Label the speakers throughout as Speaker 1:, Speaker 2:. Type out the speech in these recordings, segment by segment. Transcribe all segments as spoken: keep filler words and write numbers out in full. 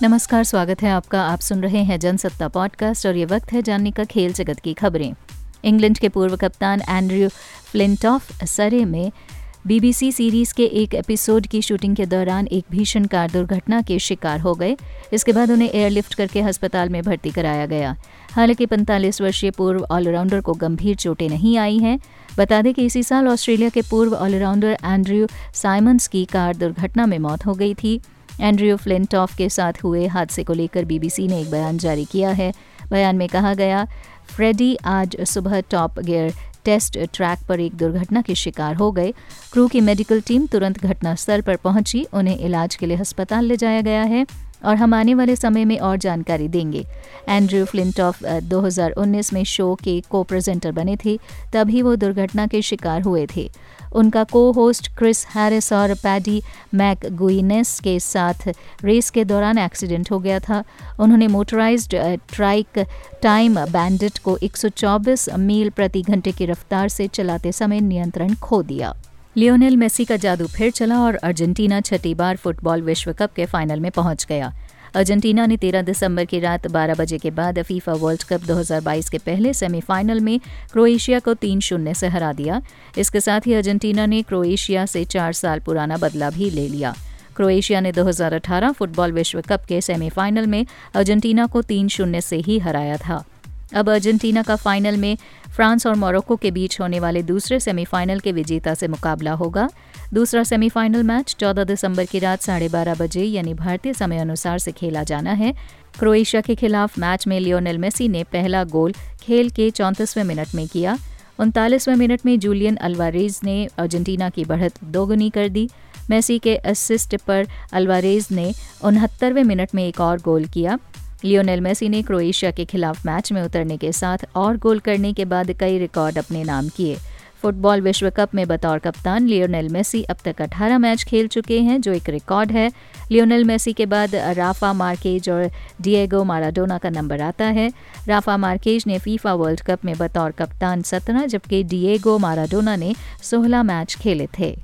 Speaker 1: नमस्कार, स्वागत है आपका। आप सुन रहे हैं जनसत्ता पॉडकास्ट और ये वक्त है जानने का खेल जगत की खबरें। इंग्लैंड के पूर्व कप्तान एंड्रयू फ्लिंटॉफ सरे में बीबीसी सीरीज के एक एपिसोड की शूटिंग के दौरान एक भीषण कार दुर्घटना के शिकार हो गए। इसके बाद उन्हें एयरलिफ्ट करके अस्पताल में भर्ती कराया गया। हालांकि पैंतालीस वर्षीय पूर्व ऑलराउंडर को गंभीर चोटें नहीं आई हैं। बता दें कि इसी साल ऑस्ट्रेलिया के पूर्व ऑलराउंडर एंड्रयू साइमंड्स की कार दुर्घटना में मौत हो गई थी। एंड्रयू फ्लिंटॉफ के साथ हुए हादसे को लेकर बीबीसी ने एक बयान जारी किया है। बयान में कहा गया, फ्रेडी आज सुबह टॉप गियर टेस्ट ट्रैक पर एक दुर्घटना के शिकार हो गए। क्रू की मेडिकल टीम तुरंत घटनास्थल पर पहुंची, उन्हें इलाज के लिए अस्पताल ले जाया गया है और हम आने वाले समय में और जानकारी देंगे। एंड्रयू फ्लिंटॉफ दो हज़ार उन्नीस में शो के को प्रेजेंटर बने थे, तभी वो दुर्घटना के शिकार हुए थे। उनका को होस्ट क्रिस हैरिस और पैडी मैकगुइनेस के साथ रेस के दौरान एक्सीडेंट हो गया था। उन्होंने मोटराइज्ड ट्राइक टाइम बैंडिट को एक सौ चौबीस मील प्रति घंटे की रफ्तार से चलाते समय नियंत्रण खो दिया। लियोनेल मेसी का जादू फिर चला और अर्जेंटीना छठी बार फुटबॉल विश्व कप के फाइनल में पहुंच गया। अर्जेंटीना ने तेरह दिसंबर की रात बारह बजे के बाद फीफा वर्ल्ड कप दो हज़ार बाईस के पहले सेमीफाइनल में क्रोएशिया को तीन शून्य से हरा दिया। इसके साथ ही अर्जेंटीना ने क्रोएशिया से चार साल पुराना बदला भी ले लिया। क्रोएशिया ने दो हज़ार अठारह फुटबॉल विश्व कप के सेमीफाइनल में अर्जेंटीना को तीन शून्य से ही हराया था। अब अर्जेंटीना का फाइनल में फ्रांस और मोरक्को के बीच होने वाले दूसरे सेमीफाइनल के विजेता से मुकाबला होगा। दूसरा सेमीफाइनल मैच चौदह दिसंबर की रात साढ़े बारह बजे यानी भारतीय समय अनुसार से खेला जाना है। क्रोएशिया के खिलाफ मैच में लियोनेल मेसी ने पहला गोल खेल के चौंतीसवें मिनट में किया। उनतालीसवें मिनट में जूलियन अल्वारेज ने अर्जेंटीना की बढ़त दोगुनी कर दी। मेसी के असिस्ट पर अल्वारेज ने उनहत्तरवें मिनट में एक और गोल किया। लियोनेल मेसी ने क्रोएशिया के खिलाफ मैच में उतरने के साथ और गोल करने के बाद कई रिकॉर्ड अपने नाम किए। फुटबॉल विश्व कप में बतौर कप्तान लियोनेल मेसी अब तक अठारह मैच खेल चुके हैं, जो एक रिकॉर्ड है। लियोनेल मेसी के बाद राफा मार्केज और डिएगो माराडोना का नंबर आता है। राफा मार्केज ने फीफा वर्ल्ड कप में बतौर कप्तान सत्रह, जबकि डिएगो माराडोना ने सोलह मैच खेले थे।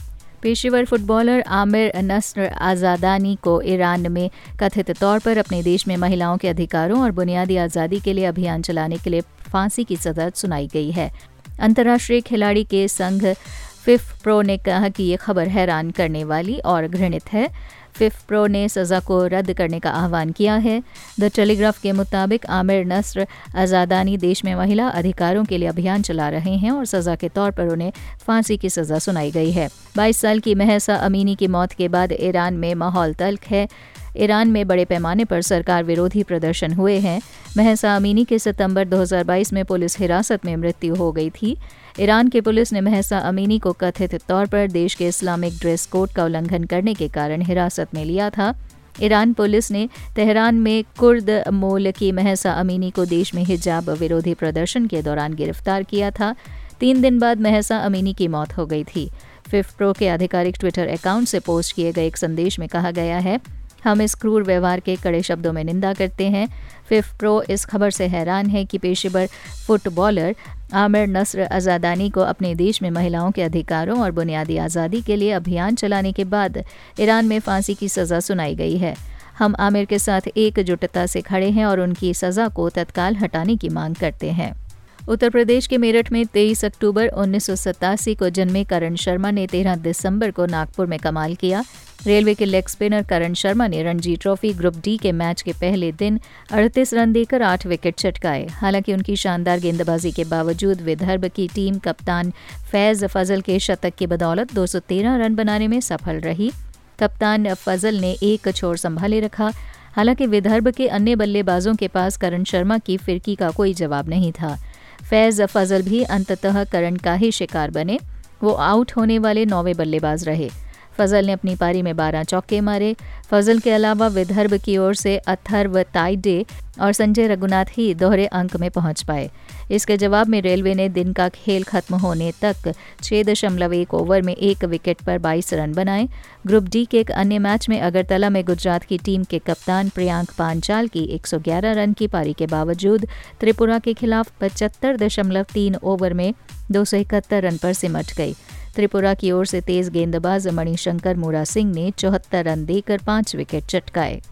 Speaker 1: पेशेवर फुटबॉलर आमिर नस्र आज़ादानी को ईरान में कथित तौर पर अपने देश में महिलाओं के अधिकारों और बुनियादी आज़ादी के लिए अभियान चलाने के लिए फांसी की सजा सुनाई गई है। अंतर्राष्ट्रीय खिलाड़ी के संघ फिफ प्रो ने कहा कि ये खबर हैरान करने वाली और घृणित है। फिफ प्रो ने सज़ा को रद्द करने का आह्वान किया है। द टेलीग्राफ के मुताबिक आमिर नस्र आज़ादानी देश में महिला अधिकारों के लिए अभियान चला रहे हैं और सज़ा के तौर पर उन्हें फांसी की सज़ा सुनाई गई है। बाईस साल की महसा अमीनी की मौत के बाद ईरान में माहौल तल्ख है। ईरान में बड़े पैमाने पर सरकार विरोधी प्रदर्शन हुए हैं। महसा अमीनी के सितंबर दो हज़ार बाईस में पुलिस हिरासत में मृत्यु हो गई थी। ईरान की पुलिस ने महसा अमीनी को कथित तौर पर देश के इस्लामिक ड्रेस कोड का उल्लंघन करने के कारण हिरासत में लिया था। ईरान पुलिस ने तेहरान में कुर्द मूल की महसा अमीनी को देश में हिजाब विरोधी प्रदर्शन के दौरान गिरफ्तार किया था। तीन दिन बाद महसा अमीनी की मौत हो गई थी। फिफ प्रो के आधिकारिक ट्विटर अकाउंट से पोस्ट किए गए एक संदेश में कहा गया है, हम इस क्रूर व्यवहार के कड़े शब्दों में निंदा करते हैं। फिफ प्रो इस खबर से हैरान है कि पेशेवर फुटबॉलर आमिर नस्र आज़ादानी को अपने देश में महिलाओं के अधिकारों और बुनियादी आज़ादी के लिए अभियान चलाने के बाद ईरान में फांसी की सज़ा सुनाई गई है। हम आमिर के साथ एकजुटता से खड़े हैं और उनकी सज़ा को तत्काल हटाने की मांग करते हैं। उत्तर प्रदेश के मेरठ में तेईस अक्टूबर उन्नीस सौ सतासी को जन्मे करण शर्मा ने तेरह दिसंबर को नागपुर में कमाल किया। रेलवे के लेग स्पिनर करण शर्मा ने रणजी ट्रॉफी ग्रुप डी के मैच के पहले दिन अड़तीस रन देकर आठ विकेट चटकाए। हालांकि उनकी शानदार गेंदबाजी के बावजूद विदर्भ की टीम कप्तान फैज फजल के शतक की बदौलत दो सौ तेरह रन बनाने में सफल रही। कप्तान फजल ने एक छोर संभाले रखा। हालांकि विदर्भ के अन्य बल्लेबाजों के पास करण शर्मा की फिरकी का कोई जवाब नहीं था। फैज फजल भी अंततः करण का ही शिकार बने। वो आउट होने वाले नौवें बल्लेबाज रहे। फजल ने अपनी पारी में बारह चौके मारे। फजल के अलावा विदर्भ की ओर से अथर्व ताइडे और संजय रघुनाथ ही दोहरे अंक में पहुंच पाए। इसके जवाब में रेलवे ने दिन का खेल खत्म होने तक छह दशमलव एक ओवर में एक विकेट पर बाईस रन बनाए। ग्रुप डी के एक अन्य मैच में अगरतला में गुजरात की टीम के कप्तान प्रियांक पांचाल की एक सौ ग्यारह रन की पारी के बावजूद त्रिपुरा के खिलाफ पचहत्तर दशमलव तीन ओवर में दो सौ इकहत्तर रन पर सिमट गई। त्रिपुरा की ओर से तेज गेंदबाज मणिशंकर मुरा सिंह ने चौहत्तर रन देकर पांच विकेट चटकाए।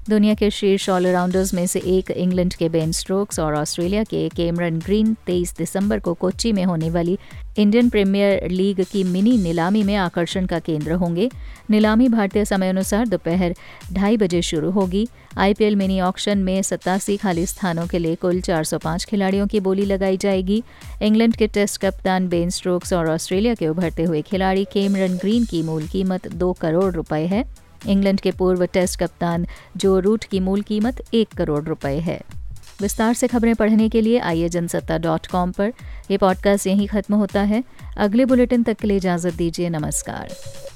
Speaker 1: दुनिया के शीर्ष ऑलराउंडर्स में से एक इंग्लैंड के बेन स्टोक्स और ऑस्ट्रेलिया के कैमरन ग्रीन तेईस दिसंबर को कोच्चि में होने वाली इंडियन प्रीमियर लीग की मिनी नीलामी में आकर्षण का केंद्र होंगे। नीलामी भारतीय समय अनुसार दोपहर ढाई बजे शुरू होगी। आईपीएल मिनी ऑक्शन में सत्तासी खाली स्थानों के लिए कुल चार सौ पाँच खिलाड़ियों की बोली लगाई जाएगी। इंग्लैंड के टेस्ट कप्तान बेन स्टोक्स और ऑस्ट्रेलिया के उभरते हुए खिलाड़ी कैमरन ग्रीन की मूल कीमत दो करोड़ रुपए है। इंग्लैंड के पूर्व टेस्ट कप्तान जो रूट की मूल कीमत एक करोड़ रुपए है। विस्तार से खबरें पढ़ने के लिए आइए जनसत्ता डॉट कॉम पर। यह पॉडकास्ट यहीं खत्म होता है। अगले बुलेटिन तक के लिए इजाजत दीजिए। नमस्कार।